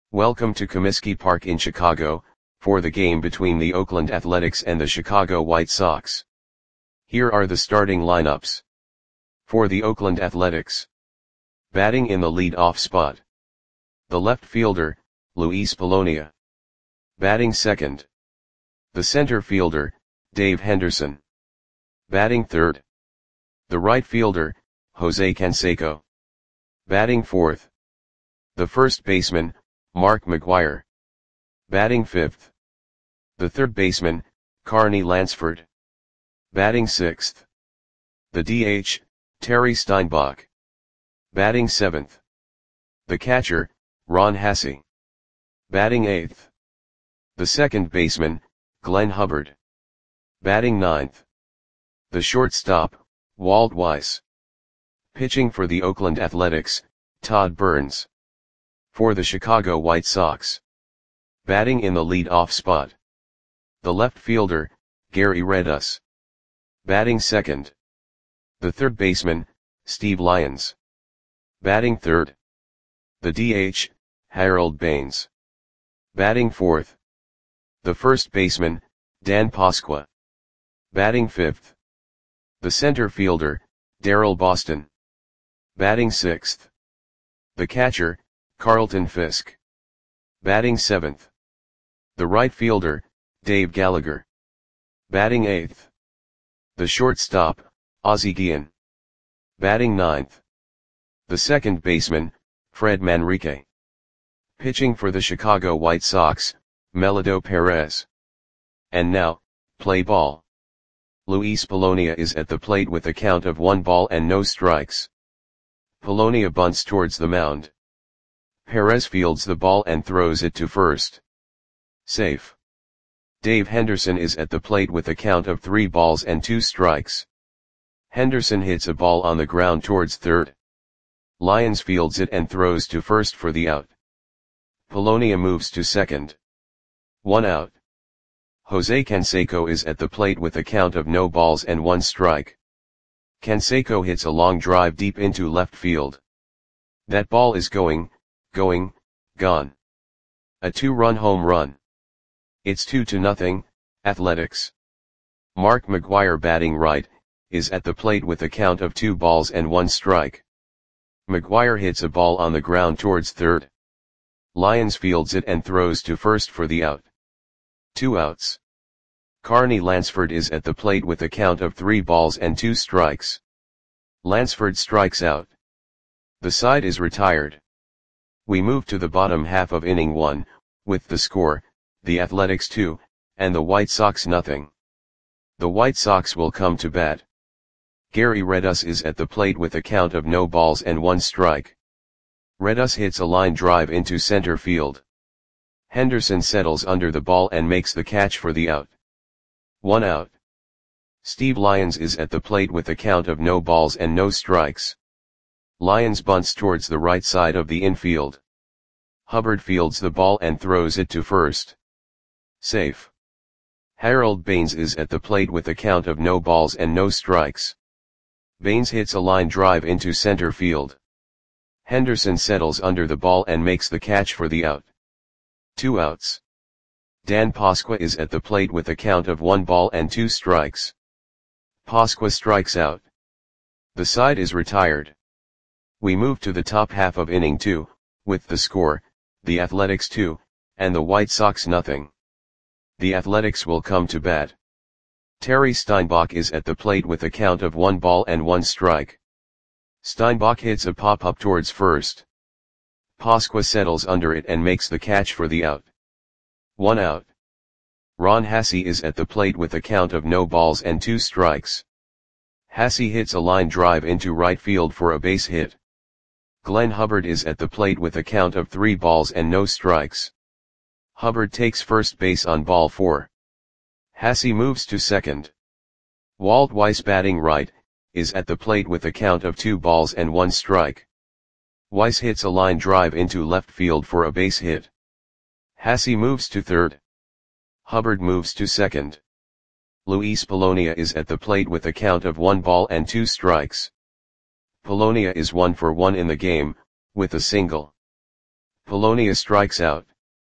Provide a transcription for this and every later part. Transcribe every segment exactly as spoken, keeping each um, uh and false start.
Welcome to Comiskey Park in Chicago, for the game between the Oakland Athletics and the Chicago White Sox. Here are the starting lineups. For the Oakland Athletics. Batting in the lead-off spot. The left fielder, Luis Polonia. Batting second. The center fielder, Dave Henderson. Batting third. The right fielder, Jose Canseco. Batting fourth. The first baseman, Mark McGwire. Batting fifth. The third baseman, Carney Lansford. Batting sixth. The D H, Terry Steinbach. Batting seventh. The catcher, Ron Hassey. Batting eighth. The second baseman, Glenn Hubbard. Batting ninth. The shortstop, Walt Weiss. Pitching for the Oakland Athletics, Todd Burns. For the Chicago White Sox. Batting in the lead-off spot. The left fielder, Gary Redus. Batting second. The third baseman, Steve Lyons. Batting third. The D H, Harold Baines. Batting fourth. The first baseman, Dan Pasqua. Batting fifth. The center fielder, Darrell Boston. Batting sixth. The catcher, Carlton Fisk. Batting seventh. The right fielder, Dave Gallagher. Batting eighth. The shortstop, Ozzie Guillen. Batting ninth. The second baseman, Fred Manrique. Pitching for the Chicago White Sox, Melito Perez. And now, play ball. Luis Polonia is at the plate with a count of one ball and no strikes. Polonia bunts towards the mound. Perez fields the ball and throws it to first. Safe. Dave Henderson is at the plate with a count of three balls and two strikes. Henderson hits a ball on the ground towards third. Lyons fields it and throws to first for the out. Polonia moves to second. One out. Jose Canseco is at the plate with a count of no balls and one strike. Canseco hits a long drive deep into left field. That ball is going, going, gone. A two-run home run. It's two to nothing, Athletics. Mark McGwire, batting right, is at the plate with a count of two balls and one strike. McGwire hits a ball on the ground towards third. Lyons fields it and throws to first for the out. Two outs. Carney Lansford is at the plate with a count of three balls and two strikes. Lansford strikes out. The side is retired. We move to the bottom half of inning one, with the score, the Athletics two, and the White Sox nothing. The White Sox will come to bat. Gary Redus is at the plate with a count of no balls and one strike. Redus hits a line drive into center field. Henderson settles under the ball and makes the catch for the out. One out. Steve Lyons is at the plate with a count of no balls and no strikes. Lyons bunts towards the right side of the infield. Hubbard fields the ball and throws it to first. Safe. Harold Baines is at the plate with a count of no balls and no strikes. Baines hits a line drive into center field. Henderson settles under the ball and makes the catch for the out. Two outs. Dan Pasqua is at the plate with a count of one ball and two strikes. Pasqua strikes out. The side is retired. We move to the top half of inning two, with the score, the Athletics two, and the White Sox nothing. The Athletics will come to bat. Terry Steinbach is at the plate with a count of one ball and one strike. Steinbach hits a pop-up towards first. Pasqua settles under it and makes the catch for the out. One out. Ron Hassey is at the plate with a count of no balls and two strikes. Hassey hits a line drive into right field for a base hit. Glenn Hubbard is at the plate with a count of three balls and no strikes. Hubbard takes first base on ball four. Hassey moves to second. Walt Weiss, batting right, is at the plate with a count of two balls and one strike. Weiss hits a line drive into left field for a base hit. Hassey moves to third. Hubbard moves to second. Luis Polonia is at the plate with a count of one ball and two strikes. Polonia is one for one in the game, with a single. Polonia strikes out.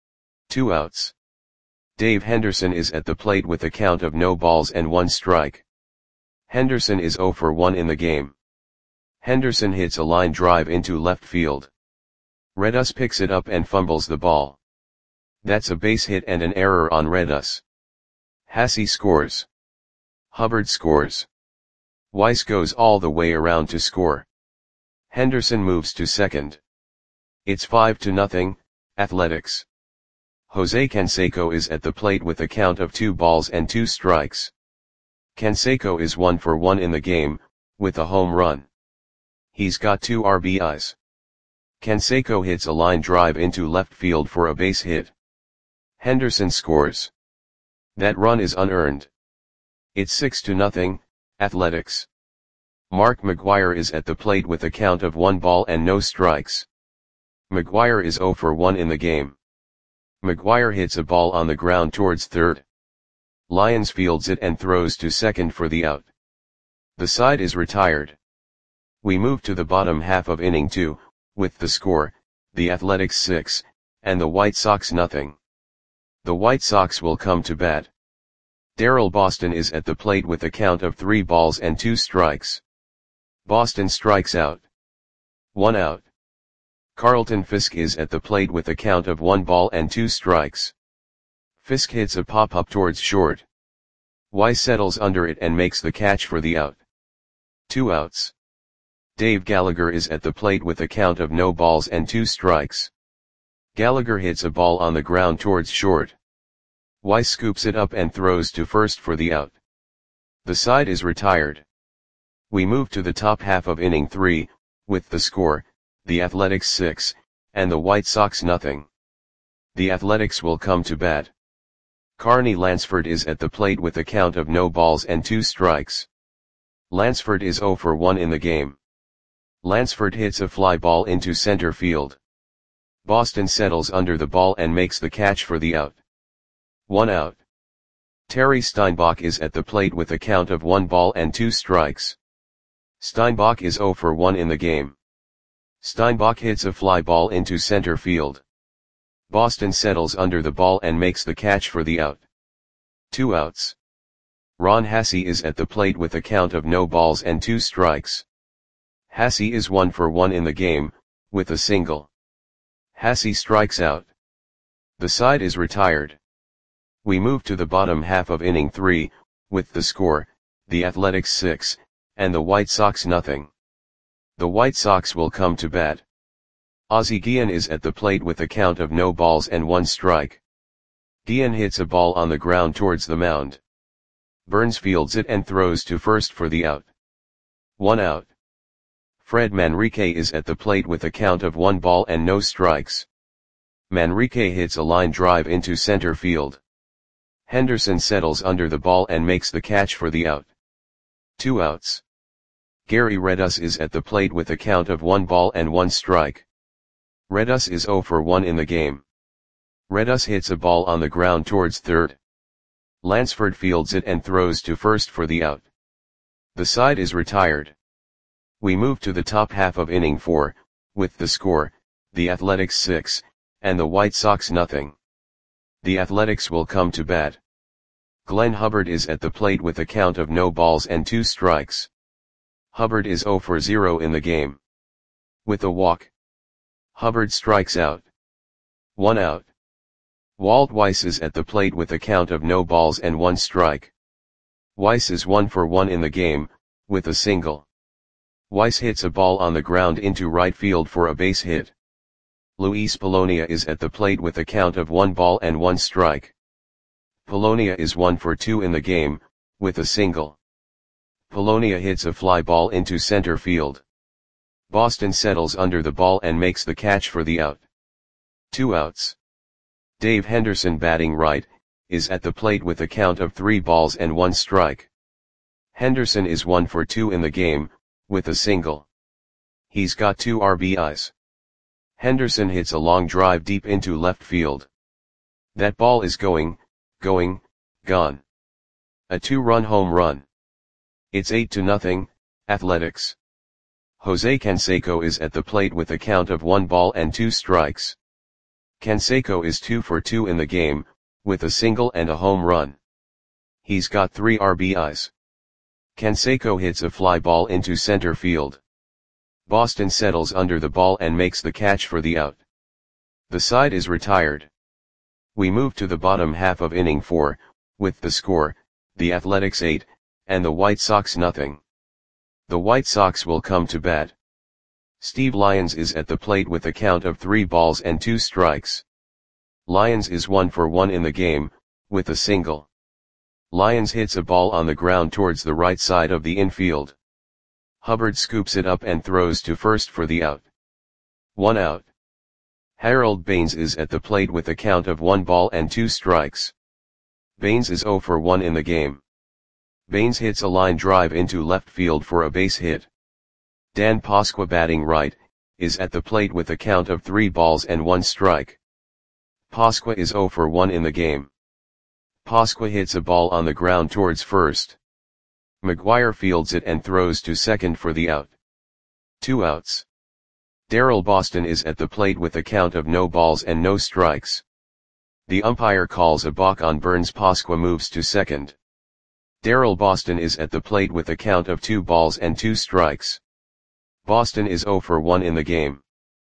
Two outs. Dave Henderson is at the plate with a count of no balls and one strike. Henderson is zero for one in the game. Henderson hits a line drive into left field. Redus picks it up and fumbles the ball. That's a base hit and an error on Redus. Hasse scores. Hubbard scores. Weiss goes all the way around to score. Henderson moves to second. It's five to nothing, Athletics. Jose Canseco is at the plate with a count of two balls and two strikes. Canseco is one for one in the game, with a home run. He's got two R B Is. Canseco hits a line drive into left field for a base hit. Henderson scores. That run is unearned. It's six to nothing, Athletics. Mark McGwire is at the plate with a count of one ball and no strikes. McGwire is zero for one in the game. McGwire hits a ball on the ground towards third. Lyons fields it and throws to second for the out. The side is retired. We move to the bottom half of inning two, with the score, the Athletics six, and the White Sox nothing. The White Sox will come to bat. Darrell Boston is at the plate with a count of three balls and two strikes. Boston strikes out. One out. Carlton Fisk is at the plate with a count of one ball and two strikes. Fisk hits a pop-up towards short. Weiss settles under it and makes the catch for the out. Two outs. Dave Gallagher is at the plate with a count of no balls and two strikes. Gallagher hits a ball on the ground towards short. Weiss scoops it up and throws to first for the out. The side is retired. We move to the top half of inning three, with the score, the Athletics six, and the White Sox nothing. The Athletics will come to bat. Carney Lansford is at the plate with a count of no balls and two strikes. Lansford is zero for one in the game. Lansford hits a fly ball into center field. Boston settles under the ball and makes the catch for the out. One out. Terry Steinbach is at the plate with a count of one ball and two strikes. Steinbach is zero for one in the game. Steinbach hits a fly ball into center field. Boston settles under the ball and makes the catch for the out. Two outs. Ron Hasse is at the plate with a count of no balls and two strikes. Hasse is one for one in the game, with a single. Hasse strikes out. The side is retired. We move to the bottom half of inning three, with the score, the Athletics six, and the White Sox nothing. The White Sox will come to bat. Ozzie Guillen is at the plate with a count of no balls and one strike. Guillen hits a ball on the ground towards the mound. Burns fields it and throws to first for the out. One out. Fred Manrique is at the plate with a count of one ball and no strikes. Manrique hits a line drive into center field. Henderson settles under the ball and makes the catch for the out. Two outs. Gary Redus is at the plate with a count of one ball and one strike. Redus is zero for one in the game. Redus hits a ball on the ground towards third. Lansford fields it and throws to first for the out. The side is retired. We move to the top half of inning four, with the score, the Athletics six, and the White Sox nothing. The Athletics will come to bat. Glenn Hubbard is at the plate with a count of no balls and two strikes. Hubbard is zero for zero in the game. With a walk. Hubbard strikes out. One out. Walt Weiss is at the plate with a count of no balls and one strike. Weiss is one for one in the game, with a single. Weiss hits a ball on the ground into right field for a base hit. Luis Polonia is at the plate with a count of one ball and one strike. Polonia is one for two in the game, with a single. Polonia hits a fly ball into center field. Boston settles under the ball and makes the catch for the out. Two outs. Dave Henderson, batting right, is at the plate with a count of three balls and one strike. Henderson is one for two in the game, with a single. He's got two R B Is. Henderson hits a long drive deep into left field. That ball is going, going, gone. A two-run home run. It's eight to nothing, Athletics. Jose Canseco is at the plate with a count of one ball and two strikes. Canseco is two for two in the game, with a single and a home run. He's got three R B Is. Canseco hits a fly ball into center field. Boston settles under the ball and makes the catch for the out. The side is retired. We move to the bottom half of inning four, with the score, the Athletics eight, and the White Sox nothing. The White Sox will come to bat. Steve Lyons is at the plate with a count of three balls and two strikes. Lyons is one for one in the game, with a single. Lyons hits a ball on the ground towards the right side of the infield. Hubbard scoops it up and throws to first for the out. One out. Harold Baines is at the plate with a count of one ball and two strikes. Baines is zero for one in the game. Baines hits a line drive into left field for a base hit. Dan Pasqua, batting right, is at the plate with a count of three balls and one strike. Pasqua is zero for one in the game. Pasqua hits a ball on the ground towards first. McGuire fields it and throws to second for the out. Two outs. Darrell Boston is at the plate with a count of no balls and no strikes. The umpire calls a balk on Burns. Pasqua moves to second. Darrell Boston is at the plate with a count of two balls and two strikes. Boston is zero for one in the game.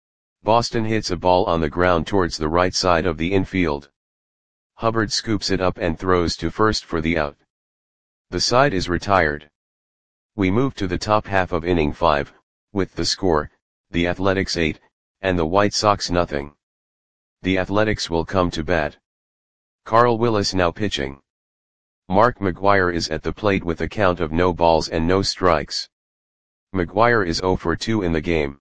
Boston hits a ball on the ground towards the right side of the infield. Hubbard scoops it up and throws to first for the out. The side is retired. We move to the top half of inning five, with the score, the Athletics eight, and the White Sox nothing. The Athletics will come to bat. Carl Willis now pitching. Mark McGuire is at the plate with a count of no balls and no strikes. McGuire is zero for two in the game.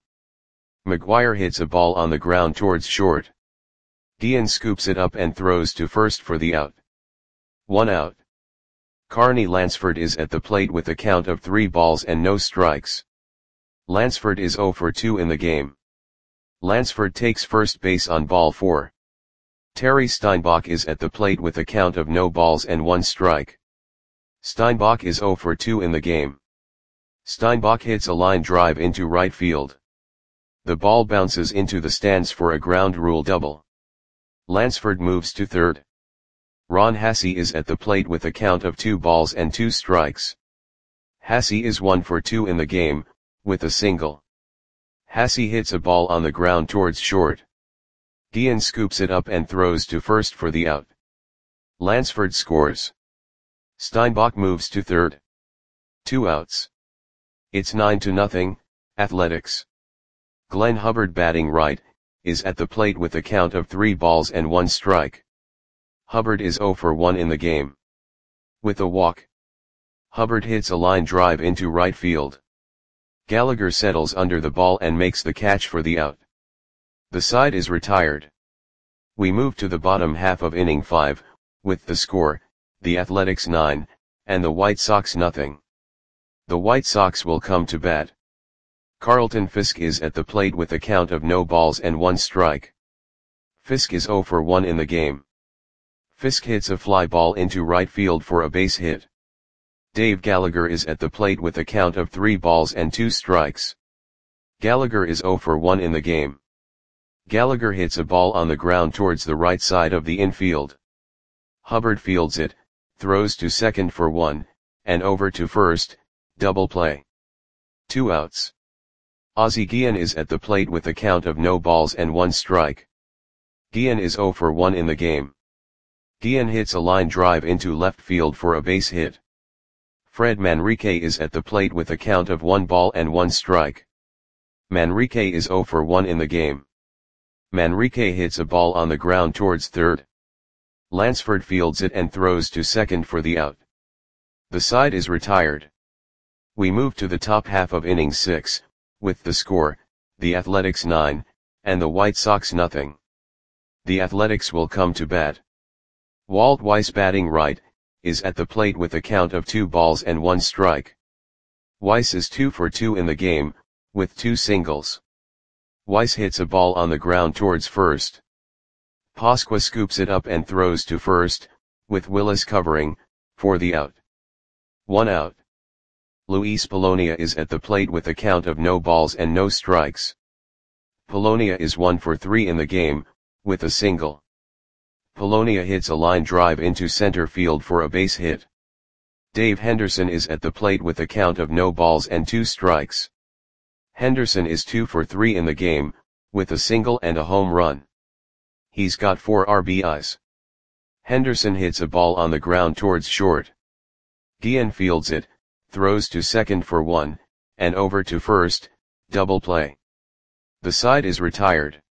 McGuire hits a ball on the ground towards short. Guillen scoops it up and throws to first for the out. One out. Carney Lansford is at the plate with a count of three balls and no strikes. Lansford is zero for two in the game. Lansford takes first base on ball four. Terry Steinbach is at the plate with a count of no balls and one strike. Steinbach is zero for two in the game. Steinbach hits a line drive into right field. The ball bounces into the stands for a ground rule double. Lansford moves to third. Ron Hassey is at the plate with a count of two balls and two strikes. Hassey is one for two in the game, with a single. Hassey hits a ball on the ground towards short. Guillen scoops it up and throws to first for the out. Lansford scores. Steinbach moves to third. Two outs. It's nine to nothing, Athletics. Glenn Hubbard, batting right, is at the plate with a count of three balls and one strike. Hubbard is zero for one in the game. With a walk. Hubbard hits a line drive into right field. Gallagher settles under the ball and makes the catch for the out. The side is retired. We move to the bottom half of inning five, with the score, the Athletics nine, and the White Sox nothing. The White Sox will come to bat. Carlton Fisk is at the plate with a count of no balls and one strike. Fisk is zero for one in the game. Fisk hits a fly ball into right field for a base hit. Dave Gallagher is at the plate with a count of three balls and two strikes. Gallagher is zero for one in the game. Gallagher hits a ball on the ground towards the right side of the infield. Hubbard fields it, throws to second for one, and over to first, double play. Two outs. Ozzie Guillen is at the plate with a count of no balls and one strike. Guillen is zero for one in the game. Guillen hits a line drive into left field for a base hit. Fred Manrique is at the plate with a count of one ball and one strike. Manrique is zero for one in the game. Manrique hits a ball on the ground towards third. Lansford fields it and throws to second for the out. The side is retired. We move to the top half of inning six, with the score, the Athletics nine, and the White Sox nothing. The Athletics will come to bat. Walt Weiss, batting right, is at the plate with a count of two balls and one strike. Weiss is two for two in the game, with two singles. Weiss hits a ball on the ground towards first. Pasqua scoops it up and throws to first, with Willis covering, for the out. One out. Luis Polonia is at the plate with a count of no balls and no strikes. Polonia is one for three in the game, with a single. Polonia hits a line drive into center field for a base hit. Dave Henderson is at the plate with a count of no balls and two strikes. Henderson is two for three in the game, with a single and a home run. He's got four R B Is. Henderson hits a ball on the ground towards short. Guillen fields it, throws to second for one, and over to first, double play. The side is retired.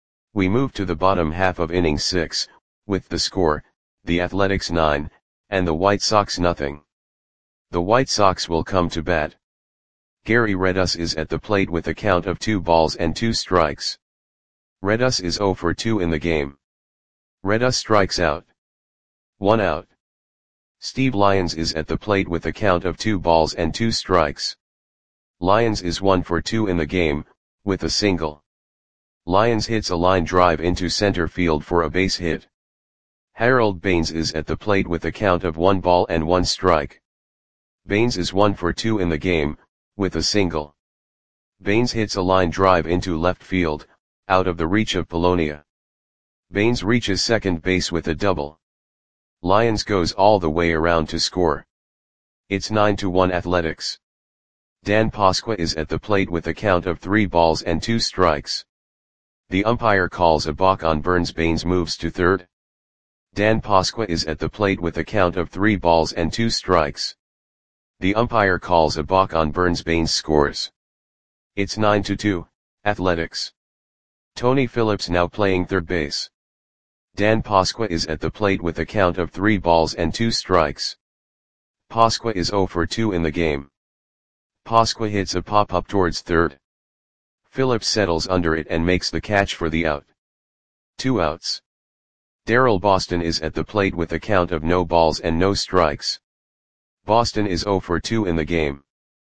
We move to the bottom half of inning six, with the score, the Athletics nine, and the White Sox nothing. The White Sox will come to bat. Gary Redus is at the plate with a count of two balls and two strikes. Redus is zero for two in the game. Redus strikes out. One out. Steve Lyons is at the plate with a count of two balls and two strikes. Lyons is one for two in the game, with a single. Lyons hits a line drive into center field for a base hit. Harold Baines is at the plate with a count of one ball and one strike. Baines is one for two in the game, with a single. Baines hits a line drive into left field, out of the reach of Polonia. Baines reaches second base with a double. Lyons goes all the way around to score. It's nine to one Athletics. Dan Pasqua is at the plate with a count of three balls and two strikes. The umpire calls a balk on Burns. Baines moves to third. Dan Pasqua is at the plate with a count of three balls and two strikes. The umpire calls a balk on Burns. Baines scores. It's nine to two, Athletics. Tony Phillips now playing third base. Dan Pasqua is at the plate with a count of three balls and two strikes. Pasqua is zero for two in the game. Pasqua hits a pop-up towards third. Phillips settles under it and makes the catch for the out. Two outs. Darrell Boston is at the plate with a count of no balls and no strikes. Boston is zero for two in the game.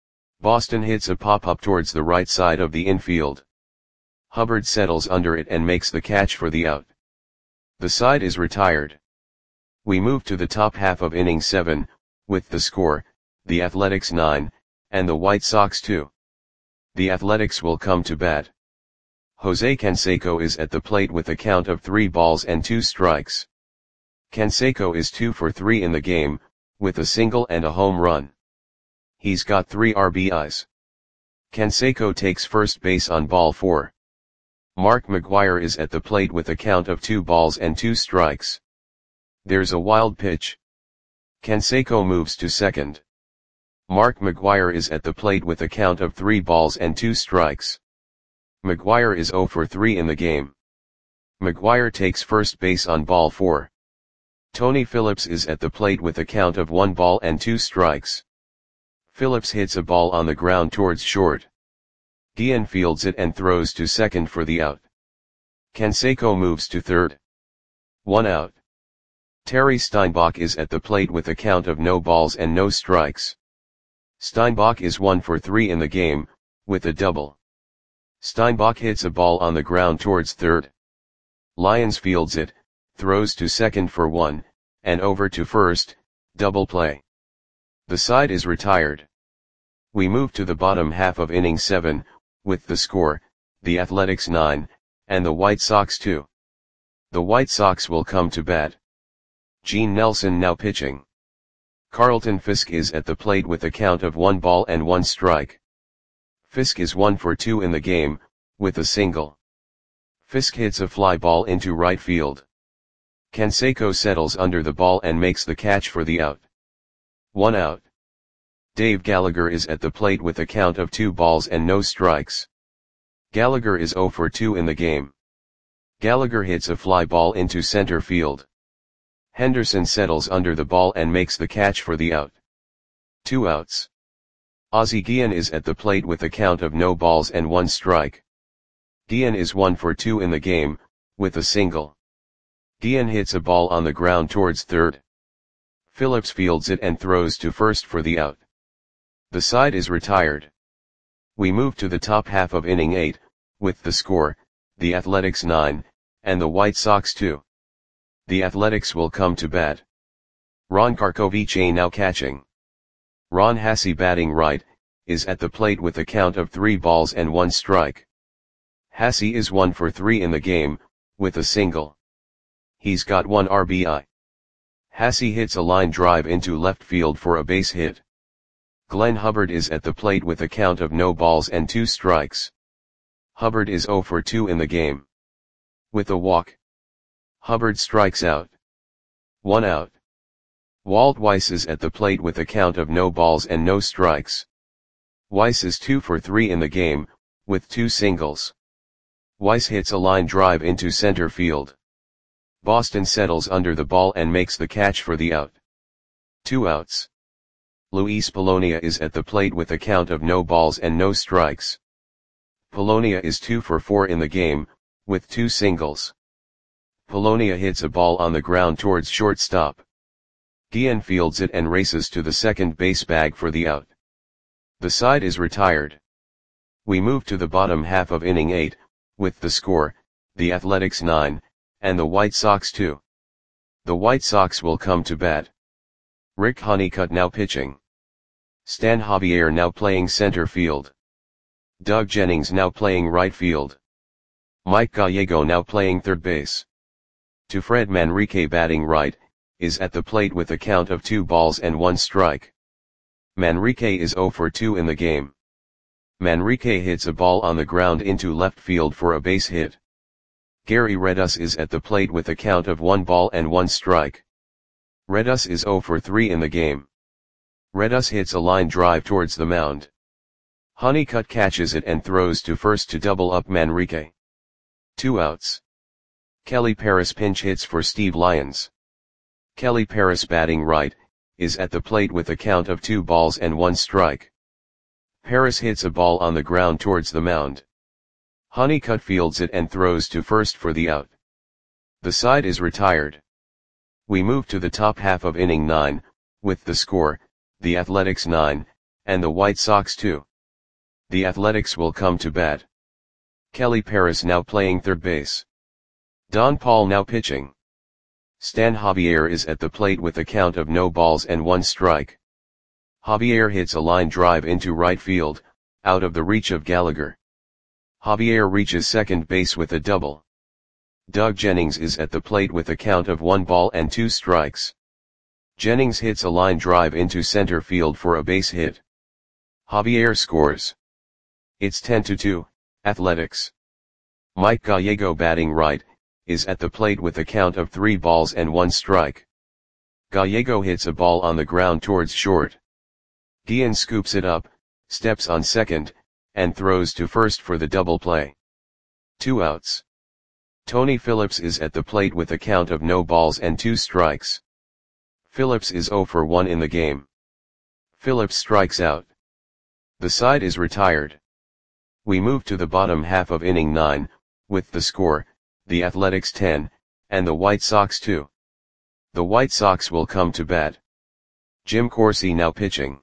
Boston hits a pop-up towards the right side of the infield. Hubbard settles under it and makes the catch for the out. The side is retired. We move to the top half of inning seven, with the score, the Athletics nine, and the White Sox two. The Athletics will come to bat. Jose Canseco is at the plate with a count of three balls and two strikes. Canseco is two for three in the game, with a single and a home run. He's got three R B Is. Canseco takes first base on ball four. Mark McGwire is at the plate with a count of two balls and two strikes. There's a wild pitch. Canseco moves to second. Mark McGwire is at the plate with a count of three balls and two strikes. McGwire is zero for three in the game. McGwire takes first base on ball four. Tony Phillips is at the plate with a count of one ball and two strikes. Phillips hits a ball on the ground towards short. Guillen fields it and throws to second for the out. Canseco moves to third. One out. Terry Steinbach is at the plate with a count of no balls and no strikes. Steinbach is one for three in the game, with a double. Steinbach hits a ball on the ground towards third. Lyons fields it, throws to second for one, and over to first, double play. The side is retired. We move to the bottom half of inning seven, with the score, the Athletics nine, and the White Sox two. The White Sox will come to bat. Gene Nelson now pitching. Carlton Fisk is at the plate with a count of one ball and one strike. Fisk is one for two in the game, with a single. Fisk hits a fly ball into right field. Canseco settles under the ball and makes the catch for the out. One out. Dave Gallagher is at the plate with a count of two balls and no strikes. Gallagher is zero for two in the game. Gallagher hits a fly ball into center field. Henderson settles under the ball and makes the catch for the out. Two outs. Ozzie Guillen is at the plate with a count of no balls and one strike. Guillen is one for two in the game, with a single. Guillen hits a ball on the ground towards third. Phillips fields it and throws to first for the out. The side is retired. We move to the top half of inning eight, with the score, the Athletics nine, and the White Sox two. The Athletics will come to bat. Ron Karkovice now catching. Ron Hassey batting right, is at the plate with a count of three balls and one strike. Hassey is one for three in the game, with a single. He's got one R B I. Hasse hits a line drive into left field for a base hit. Glenn Hubbard is at the plate with a count of no balls and two strikes. Hubbard is zero for two in the game. With a walk, Hubbard strikes out. One out. Walt Weiss is at the plate with a count of no balls and no strikes. Weiss is two for three in the game, with two singles. Weiss hits a line drive into center field. Boston settles under the ball and makes the catch for the out. Two outs. Luis Polonia is at the plate with a count of no balls and no strikes. Polonia is two for four in the game, with two singles. Polonia hits a ball on the ground towards shortstop. Guillen fields it and races to the second base bag for the out. The side is retired. We move to the bottom half of inning eight, with the score, the Athletics nine, and the White Sox two. The White Sox will come to bat. Rick Honeycutt now pitching. Stan Javier now playing center field. Doug Jennings now playing right field. Mike Gallego now playing third base. To Fred Manrique batting right, is at the plate with a count of two balls and one strike. Manrique is zero for two in the game. Manrique hits a ball on the ground into left field for a base hit. Gary Redus is at the plate with a count of one ball and one strike. Redus is zero for three in the game. Redus hits a line drive towards the mound. Honeycutt catches it and throws to first to double up Manrique. Two outs. Kelly Paris pinch hits for Steve Lyons. Kelly Paris batting right, is at the plate with a count of two balls and one strike. Paris hits a ball on the ground towards the mound. Honeycutt fields it and throws to first for the out. The side is retired. We move to the top half of inning nine, with the score, the Athletics nine, and the White Sox two. The Athletics will come to bat. Kelly Paris now playing third base. Don Paul now pitching. Stan Javier is at the plate with a count of no balls and one strike. Javier hits a line drive into right field, out of the reach of Gallagher. Javier reaches second base with a double. Doug Jennings is at the plate with a count of one ball and two strikes. Jennings hits a line drive into center field for a base hit. Javier scores. It's ten to two, Athletics. Mike Gallego batting right, is at the plate with a count of three balls and one strike. Gallego hits a ball on the ground towards short. Guillen scoops it up, steps on second, and throws to first for the double play. Two outs. Tony Phillips is at the plate with a count of no balls and two strikes. Phillips is zero for one in the game. Phillips strikes out. The side is retired. We move to the bottom half of inning nine, with the score, the Athletics ten, and the White Sox two. The White Sox will come to bat. Jim Corsi now pitching.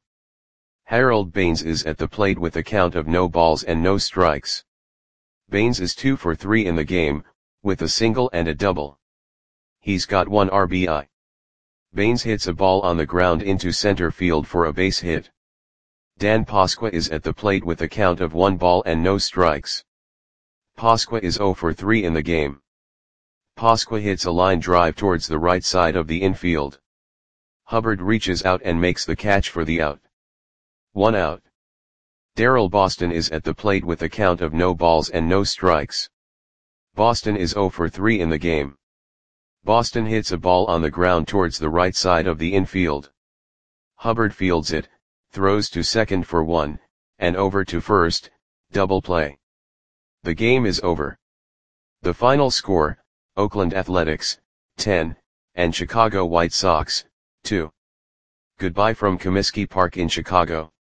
Harold Baines is at the plate with a count of no balls and no strikes. Baines is two for three in the game, with a single and a double. He's got one R B I. Baines hits a ball on the ground into center field for a base hit. Dan Pasqua is at the plate with a count of one ball and no strikes. Pasqua is zero for three in the game. Pasqua hits a line drive towards the right side of the infield. Hubbard reaches out and makes the catch for the out. One out. Darrell Boston is at the plate with a count of no balls and no strikes. Boston is zero for three in the game. Boston hits a ball on the ground towards the right side of the infield. Hubbard fields it, throws to second for one, and over to first, double play. The game is over. The final score, Oakland Athletics, ten, and Chicago White Sox, two. Goodbye from Comiskey Park in Chicago.